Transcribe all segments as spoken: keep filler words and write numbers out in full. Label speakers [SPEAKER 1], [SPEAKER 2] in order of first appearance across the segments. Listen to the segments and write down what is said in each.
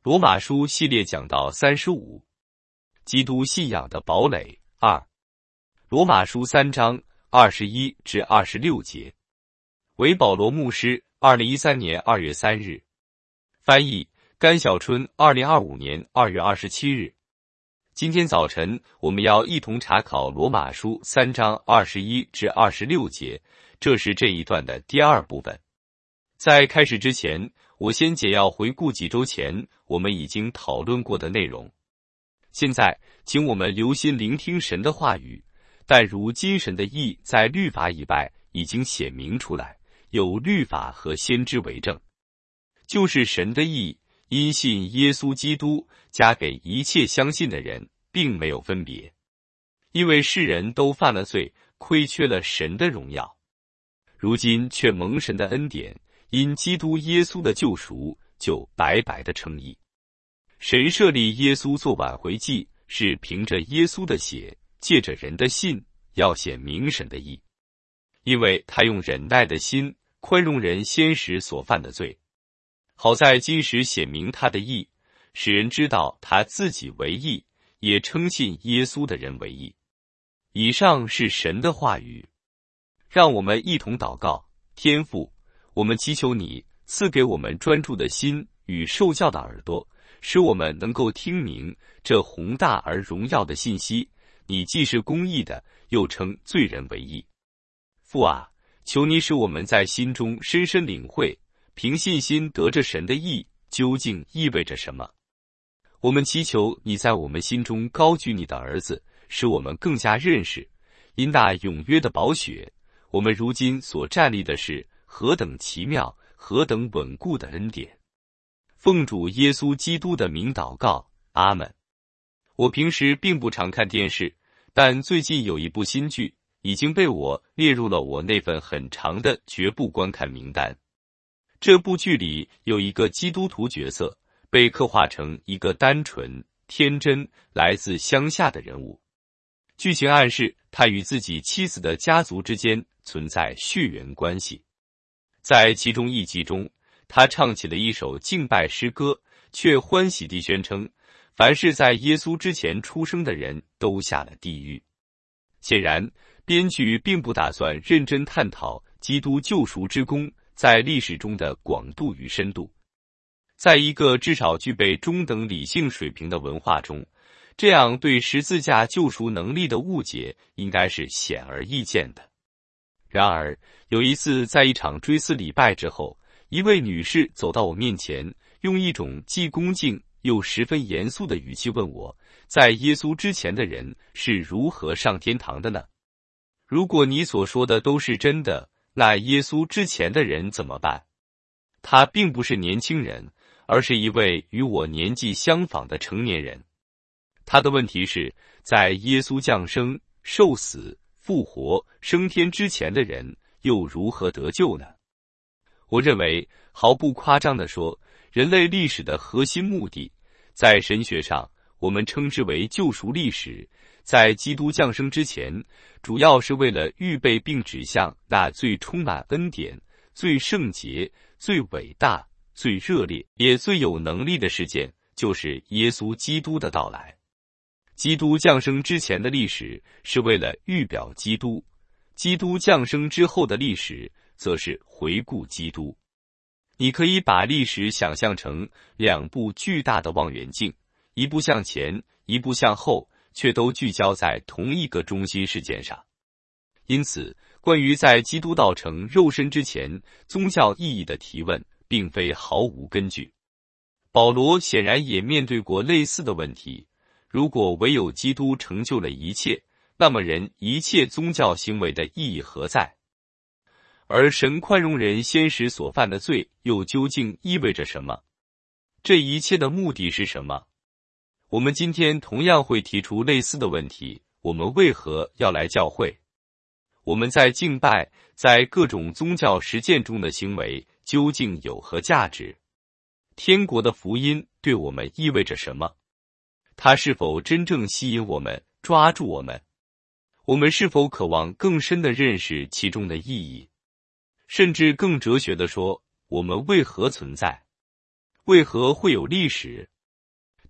[SPEAKER 1] 罗马书系列讲到三十五，基督信仰的堡垒二，罗马书三章二十一至二十六节。为保罗牧师，二零一三年二月三日。翻译甘小春，二零二五年二月二十七日。今天早晨我们要一同查考罗马书三章二十一至二十六节，这是这一段的第二部分。在开始之前，我先简要回顾几周前我们已经讨论过的内容。现在，请我们留心聆听神的话语。但如今神的义在律法以外已经显明出来，有律法和先知为证，就是神的义因信耶稣基督加给一切相信的人，并没有分别，因为世人都犯了罪，亏缺了神的荣耀，如今却蒙神的恩典，因基督耶稣的救赎，就白白的称义。神设立耶稣做挽回祭，是凭着耶稣的血，借着人的信，要显明神的义，因为他用忍耐的心宽容人先时所犯的罪，好在今时显明他的义，使人知道他自己为义，也称信耶稣的人为义。以上是神的话语。让我们一同祷告。天父，我们祈求你赐给我们专注的心与受教的耳朵，使我们能够听明这宏大而荣耀的信息。你既是公义的，又称罪人为义。父啊，求你使我们在心中深深领会，凭信心得着神的义究竟意味着什么。我们祈求你在我们心中高举你的儿子，使我们更加认识，因那永约的宝血，我们如今所站立的是何等奇妙，何等稳固的恩典。奉主耶稣基督的名祷告，阿们。我平时并不常看电视，但最近有一部新剧已经被我列入了我那份很长的绝不观看名单。这部剧里有一个基督徒角色，被刻画成一个单纯、天真、来自乡下的人物。剧情暗示他与自己妻子的家族之间存在血缘关系。在其中一集中，他唱起了一首敬拜诗歌，却欢喜地宣称，凡是在耶稣之前出生的人都下了地狱。显然，编剧并不打算认真探讨基督救赎之功在历史中的广度与深度。在一个至少具备中等理性水平的文化中，这样对十字架救赎能力的误解应该是显而易见的。然而，有一次在一场追思礼拜之后，一位女士走到我面前，用一种既恭敬又十分严肃的语气问我，在耶稣之前的人是如何上天堂的呢？如果你所说的都是真的，那耶稣之前的人怎么办？他并不是年轻人，而是一位与我年纪相仿的成年人。他的问题是，在耶稣降生、受死、复活、升天之前的人又如何得救呢？我认为，毫不夸张地说，人类历史的核心目的，在神学上我们称之为救赎历史，在基督降生之前，主要是为了预备并指向那最充满恩典、最圣洁、最伟大、最热烈也最有能力的事件，就是耶稣基督的到来。基督降生之前的历史是为了预表基督，基督降生之后的历史则是回顾基督。你可以把历史想象成两部巨大的望远镜，一部向前，一部向后，却都聚焦在同一个中心事件上。因此，关于在基督道成肉身之前宗教意义的提问，并非毫无根据。保罗显然也面对过类似的问题。如果唯有基督成就了一切，那么人一切宗教行为的意义何在？而神宽容人先时所犯的罪，又究竟意味着什么？这一切的目的是什么？我们今天同样会提出类似的问题：我们为何要来教会？我们在敬拜，在各种宗教实践中的行为究竟有何价值？天国的福音对我们意味着什么？它是否真正吸引我们，抓住我们？我们是否渴望更深地认识其中的意义？甚至更哲学地说，我们为何存在？为何会有历史？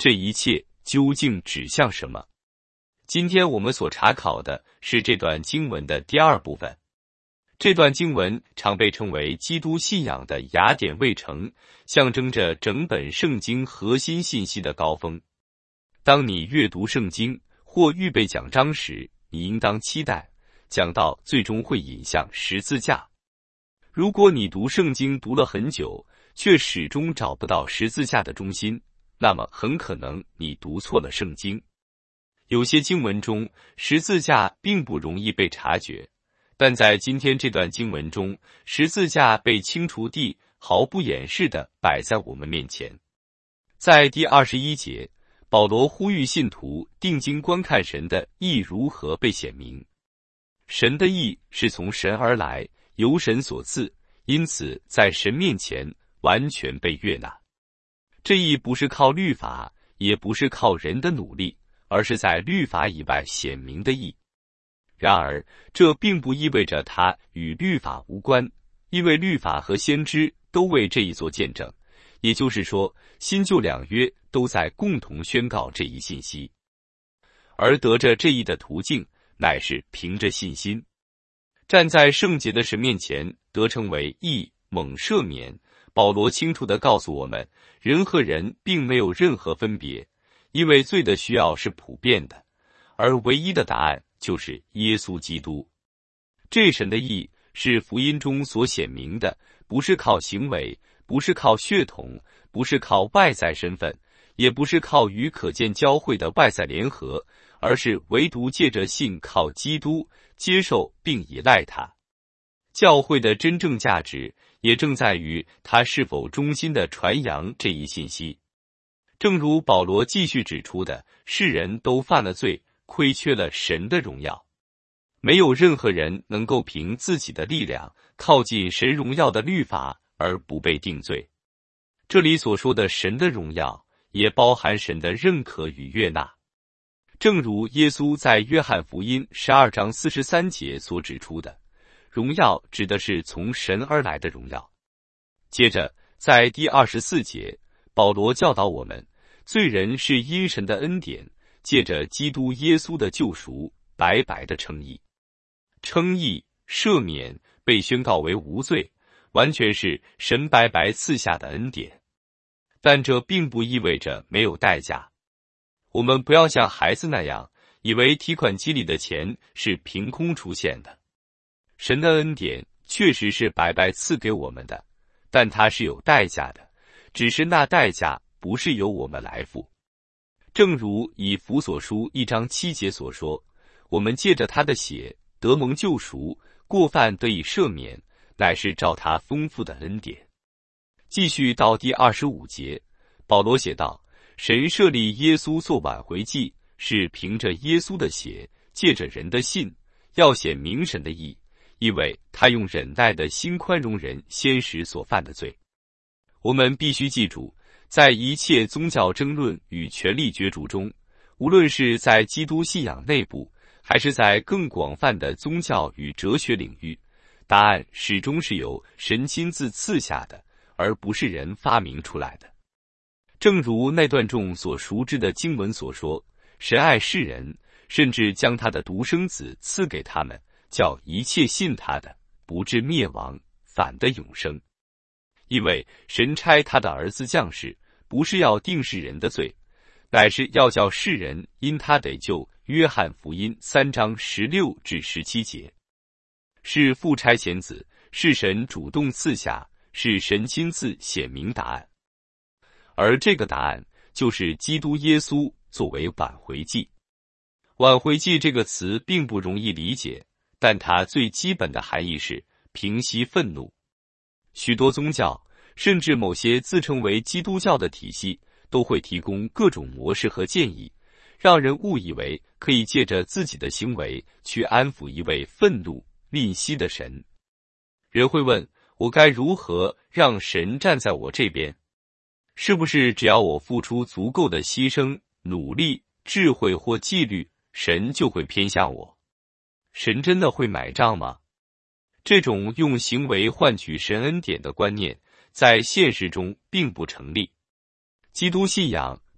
[SPEAKER 1] 这一切究竟指向什么？今天我们所查考的是这段经文的第二部分。这段经文常被称为基督信仰的雅典卫城，象征着整本圣经核心信息的高峰。当你阅读圣经或预备讲章时，你应当期待讲道最终会引向十字架。如果你读圣经读了很久，却始终找不到十字架的中心，那么很可能你读错了圣经。有些经文中，十字架并不容易被察觉，但在今天这段经文中，十字架被清除地毫不掩饰地摆在我们面前。在第二十一节，保罗呼吁信徒定睛观看神的义如何被显明。神的义是从神而来，由神所赐，因此在神面前完全被悦纳。这义不是靠律法，也不是靠人的努力，而是在律法以外显明的义。然而，这并不意味着它与律法无关，因为律法和先知都为这一做见证，也就是说，新旧两约都在共同宣告这一信息。而得着这义的途径，乃是凭着信心。站在圣洁的神面前，得称为义，蒙赦免。保罗清楚地告诉我们，人和人并没有任何分别，因为罪的需要是普遍的，而唯一的答案就是耶稣基督。这神的义是福音中所显明的，不是靠行为，不是靠血统，不是靠外在身份，也不是靠与可见教会的外在联合，而是唯独借着信靠基督，接受并依赖他。教会的真正价值也正在于他是否忠心地传扬这一信息。正如保罗继续指出的，世人都犯了罪，亏缺了神的荣耀。没有任何人能够凭自己的力量靠近神荣耀的律法而不被定罪。这里所说的神的荣耀，也包含神的认可与悦纳。正如耶稣在约翰福音十二章四十三节所指出的，荣耀指的是从神而来的荣耀。接着，在第二十四节，保罗教导我们，罪人是因神的恩典，借着基督耶稣的救赎，白白的称义。称义、赦免被宣告为无罪，完全是神白白赐下的恩典。但这并不意味着没有代价。我们不要像孩子那样，以为提款机里的钱是凭空出现的。神的恩典确实是白白赐给我们的，但它是有代价的，只是那代价不是由我们来付。正如以弗所书一章七节所说，我们借着他的血得蒙救赎，过犯得以赦免，乃是照他丰富的恩典。继续到第二十五节，保罗写道，神设立耶稣做挽回祭，是凭着耶稣的血，借着人的信，要显明神的义，因为他用忍耐的心宽容人先时所犯的罪。我们必须记住，在一切宗教争论与权力角逐中，无论是在基督信仰内部，还是在更广泛的宗教与哲学领域，答案始终是由神亲自赐下的，而不是人发明出来的。正如那段中所熟知的经文所说，神爱世人，甚至将他的独生子赐给他们，叫一切信他的，不至灭亡，反得永生。因为神差他的儿子降世，不是要定世人的罪，乃是要叫世人因他得救。约翰福音三章十六至十七节，是父差遣子，是神主动赐下，是神亲自显明答案。而这个答案就是基督耶稣作为挽回祭。挽回祭这个词并不容易理解，但它最基本的含义是平息愤怒。许多宗教，甚至某些自称为基督教的体系，都会提供各种模式和建议，让人误以为可以借着自己的行为去安抚一位愤怒吝惜的神。人会问，我该如何让神站在我这边？是不是只要我付出足够的牺牲、努力、智慧或纪律，神就会偏向我？神真的会买账吗？这种用行为换取神恩典的观念，在现实中并不成立。基督信仰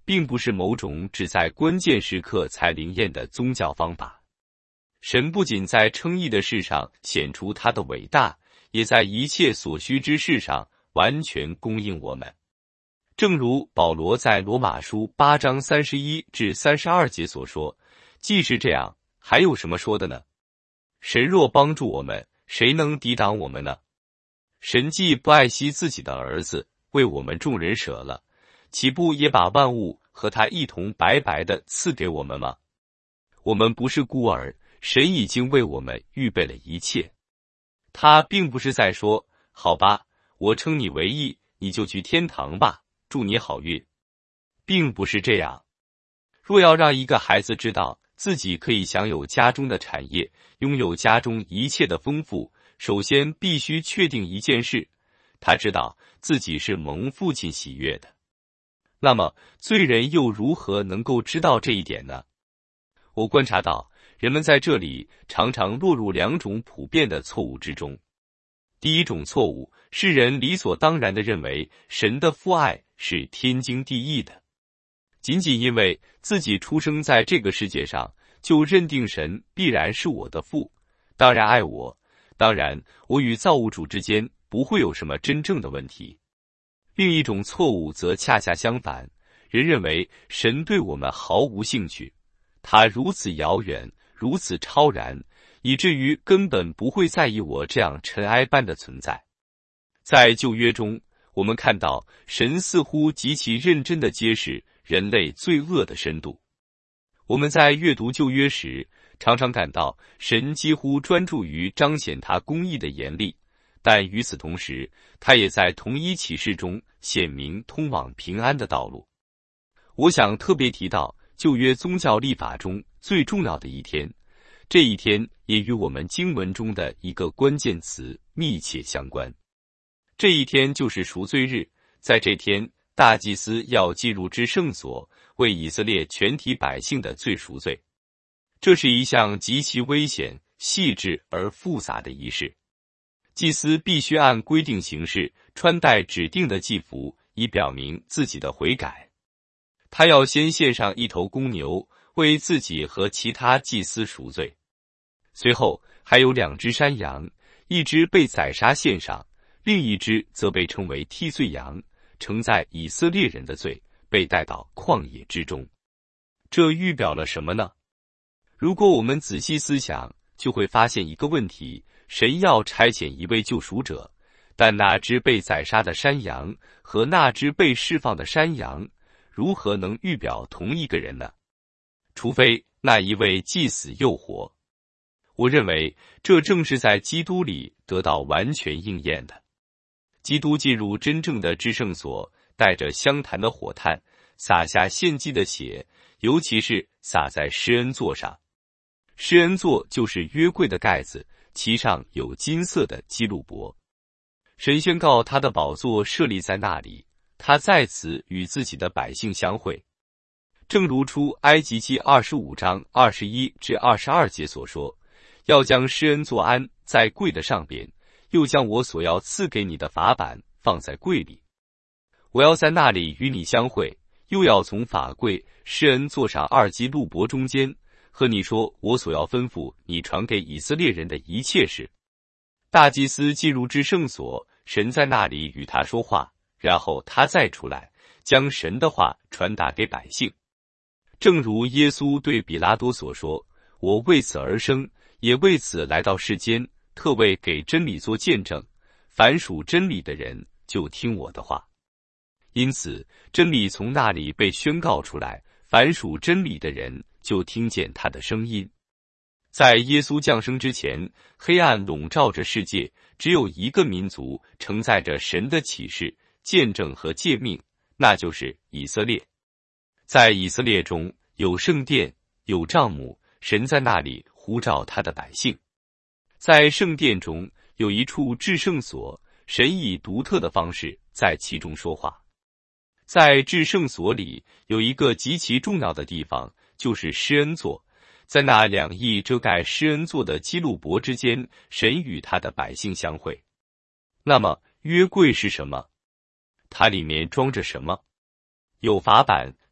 [SPEAKER 1] 并不是某种只在关键时刻才灵验的宗教方法。神不仅在称义的事上显出他的伟大，也在一切所需之事上完全供应我们。正如保罗在罗马书八章三十一至三十二节所说，既是这样，还有什么说的呢？神若帮助我们，谁能抵挡我们呢？神既不爱惜自己的儿子，为我们众人舍了，岂不也把万物和他一同白白的赐给我们吗？我们不是孤儿，神已经为我们预备了一切。他并不是在说，好吧，我称你为义，你就去天堂吧，祝你好运。并不是这样。若要让一个孩子知道自己可以享有家中的产业，拥有家中一切的丰富，首先必须确定一件事，他知道自己是蒙父亲喜悦的。那么罪人又如何能够知道这一点呢？我观察到，人们在这里常常落入两种普遍的错误之中。第一种错误是人理所当然地认为神的父爱是天经地义的，仅仅因为自己出生在这个世界上，就认定神必然是我的父，当然爱我，当然我与造物主之间不会有什么真正的问题。另一种错误则恰恰相反，人认为神对我们毫无兴趣，他如此遥远，如此超然，以至于根本不会在意我这样尘埃般的存在。在旧约中，我们看到神似乎极其认真地揭示人类罪恶的深度。我们在阅读旧约时，常常感到神几乎专注于彰显他公义的严厉，但与此同时，他也在同一启示中显明通往平安的道路。我想特别提到旧约宗教历法中最重要的一天，这一天也与我们经文中的一个关键词密切相关。这一天就是赎罪日，在这天，大祭司要进入至圣所，为以色列全体百姓的罪赎罪。这是一项极其危险、细致而复杂的仪式。祭司必须按规定行事，穿戴指定的祭服，以表明自己的悔改。他要先献上一头公牛，为自己和其他祭司赎罪。随后还有两只山羊，一只被宰杀献上，另一只则被称为替罪羊，承载以色列人的罪，被带到旷野之中。这预表了什么呢？如果我们仔细思想，就会发现一个问题：神要差遣一位救赎者，但那只被宰杀的山羊和那只被释放的山羊，如何能预表同一个人呢？除非那一位既死又活。我认为这正是在基督里得到完全应验的。基督进入真正的至圣所，带着香坛的火炭，洒下献祭的血，尤其是洒在施恩座上。施恩座就是约柜的盖子，其上有金色的基路伯。神宣告他的宝座设立在那里，他在此与自己的百姓相会。正如出埃及记二十五章二十一至二十二节所说，要将施恩座安在柜的上边，又将我所要赐给你的法版放在柜里。我要在那里与你相会，又要从法柜施恩座上二基路伯中间，和你说我所要吩咐你传给以色列人的一切事。大祭司进入至圣所，神在那里与他说话，然后他再出来，将神的话传达给百姓。正如耶稣对比拉多所说，我为此而生，也为此来到世间，特为给真理做见证，凡属真理的人就听我的话。因此真理从那里被宣告出来，凡属真理的人就听见他的声音。在耶稣降生之前，黑暗笼罩着世界，只有一个民族承载着神的启示、见证和诫命，那就是以色列。在以色列中有圣殿，有帐幕，神在那里呼召他的百姓。在圣殿中有一处至圣所，神以独特的方式在其中说话。在至圣所里有一个极其重要的地方，就是施恩座，在那两翼遮盖施恩座的基路伯之间，神与他的百姓相会。那么约柜是什么？它里面装着什么？有法版，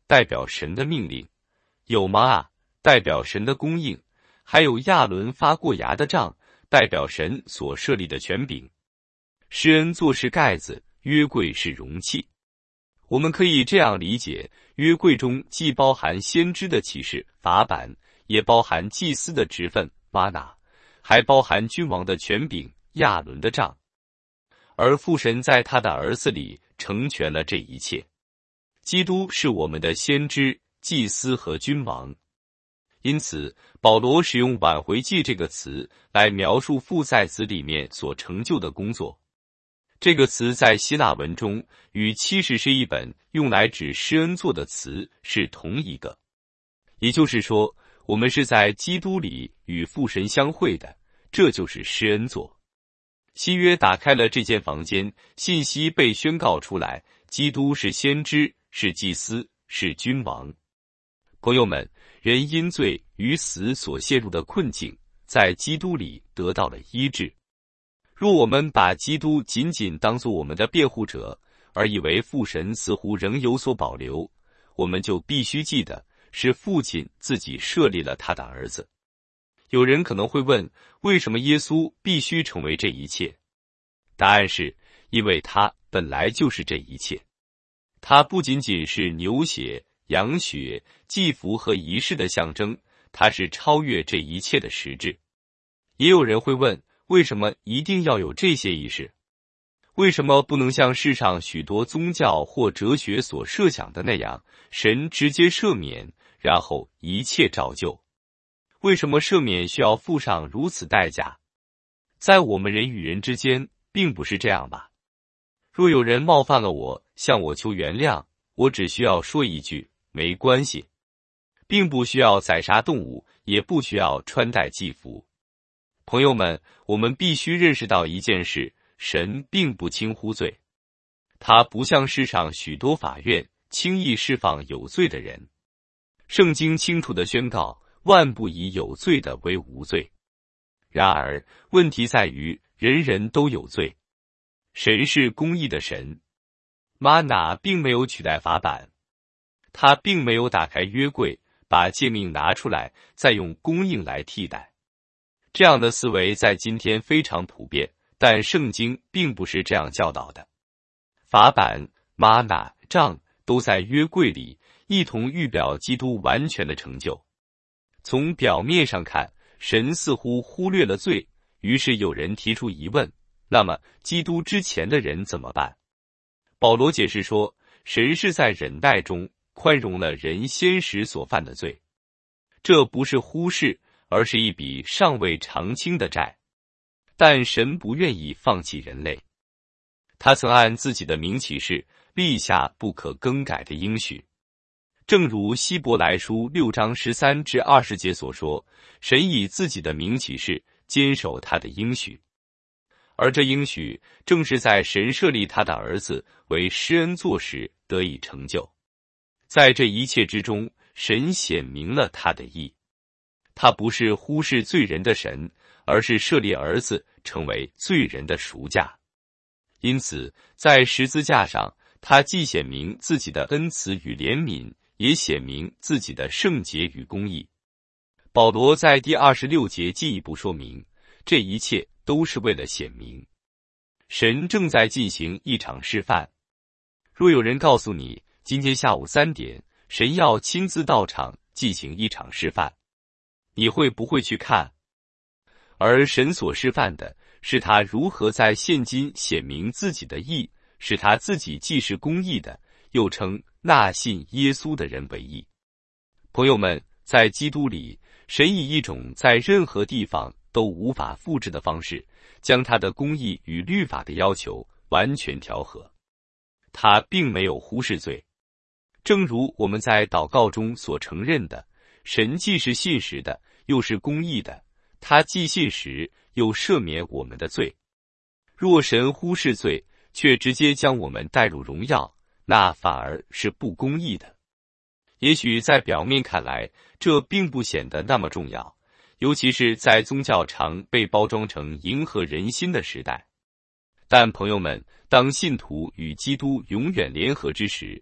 [SPEAKER 1] 代表神的命令；有玛啊，代表神的供应；还有亚伦发过芽的杖，代表神所设立的权柄。施恩座是盖子，约柜是容器。我们可以这样理解，约柜中既包含先知的启示法版，也包含祭司的职分玛纳，还包含君王的权柄亚伦的杖。而父神在他的儿子里成全了这一切。基督是我们的先知、祭司和君王。因此，保罗使用挽回祭这个词来描述父在子里面所成就的工作。这个词在希腊文中与七十是一本用来指施恩座的词是同一个。也就是说，我们是在基督里与父神相会的，这就是施恩座。新约打开了这间房间，信息被宣告出来，基督是先知，是祭司，是君王。朋友们，人因罪与死所陷入的困境，在基督里得到了医治。若我们把基督仅仅当作我们的辩护者，而以为父神似乎仍有所保留，我们就必须记得，是父亲自己设立了他的儿子。有人可能会问，为什么耶稣必须成为这一切？答案是，因为他本来就是这一切。他不仅仅是牛血、羊血、祭服和仪式的象征，他是超越这一切的实质。也有人会问，为什么一定要有这些仪式？为什么不能像世上许多宗教或哲学所设想的那样，神直接赦免，然后一切照旧？为什么赦免需要付上如此代价？在我们人与人之间，并不是这样吧？若有人冒犯了我，向我求原谅，我只需要说一句，没关系，并不需要宰杀动物，也不需要穿戴祭服。朋友们，我们必须认识到一件事，神并不轻忽罪。他不像世上许多法院轻易释放有罪的人。圣经清楚地宣告，万不以有罪的为无罪。然而，问题在于人人都有罪。神是公义的神，玛纳并没有取代法版，他并没有打开约柜，把诫命拿出来，再用供应来替代。这样的思维在今天非常普遍，但圣经并不是这样教导的。法版、玛纳、杖都在约柜里，一同预表基督完全的成就。从表面上看，神似乎忽略了罪，于是有人提出疑问，那么基督之前的人怎么办？保罗解释说，神是在忍耐中宽容了人先时所犯的罪。这不是忽视，而是一笔尚未偿清的债。但神不愿意放弃人类，他曾按自己的名启示，立下不可更改的应许。正如希伯来书六章十三至二十节所说，神以自己的名启示，坚守他的应许。而这应许正是在神设立他的儿子为施恩座时得以成就。在这一切之中，神显明了他的义。他不是忽视罪人的神，而是设立儿子成为罪人的赎价。因此，在十字架上，他既显明自己的恩慈与怜悯，也显明自己的圣洁与公义。保罗在第二十六节进一步说明，这一切都是为了显明神正在进行一场示范。若有人告诉你，今天下午三点，神要亲自到场进行一场示范，你会不会去看？而神所示范的是他如何在现今显明自己的义，使他自己既是公义的，又称那信耶稣的人为义。朋友们，在基督里，神以一种在任何地方都无法复制的方式，将他的公义与律法的要求完全调和。他并没有忽视罪。正如我们在祷告中所承认的，神既是信实的，又是公义的，他既信实，又赦免我们的罪。若神忽视罪，却直接将我们带入荣耀，那反而是不公义的。也许在表面看来，这并不显得那么重要，尤其是在宗教常被包装成迎合人心的时代。但朋友们，当信徒与基督永远联合之时，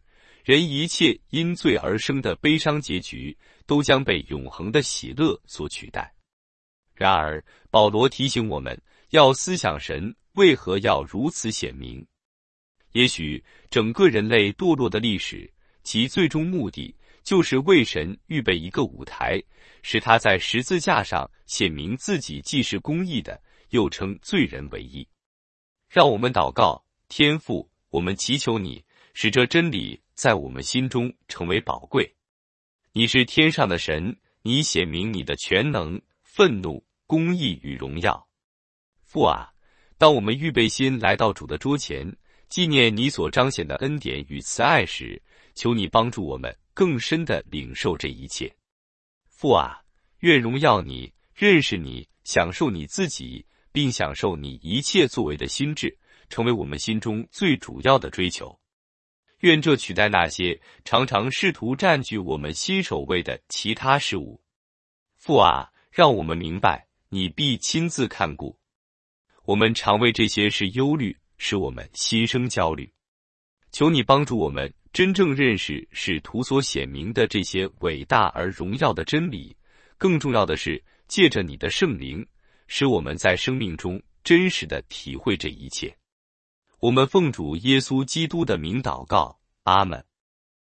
[SPEAKER 1] 人一切因罪而生的悲伤结局，都将被永恒的喜乐所取代。然而，保罗提醒我们，要思想神为何要如此显明。也许整个人类堕落的历史，其最终目的就是为神预备一个舞台，使他在十字架上显明自己既是公义的，又称罪人为义。让我们祷告，天父，我们祈求你，使这真理在我们心中成为宝贵。你是天上的神，你显明你的全能、愤怒、公义与荣耀。父啊，当我们预备心来到主的桌前，纪念你所彰显的恩典与慈爱时，求你帮助我们更深地领受这一切。父啊，愿荣耀你、认识你、享受你自己，并享受你一切作为的心智，成为我们心中最主要的追求。愿这取代那些常常试图占据我们心首位的其他事物。父啊，让我们明白，你必亲自看顾。我们常为这些事忧虑，使我们心生焦虑。求你帮助我们真正认识使徒所显明的这些伟大而荣耀的真理，更重要的是，借着你的圣灵，使我们在生命中真实地体会这一切。我们奉主耶稣基督的名祷告，阿们。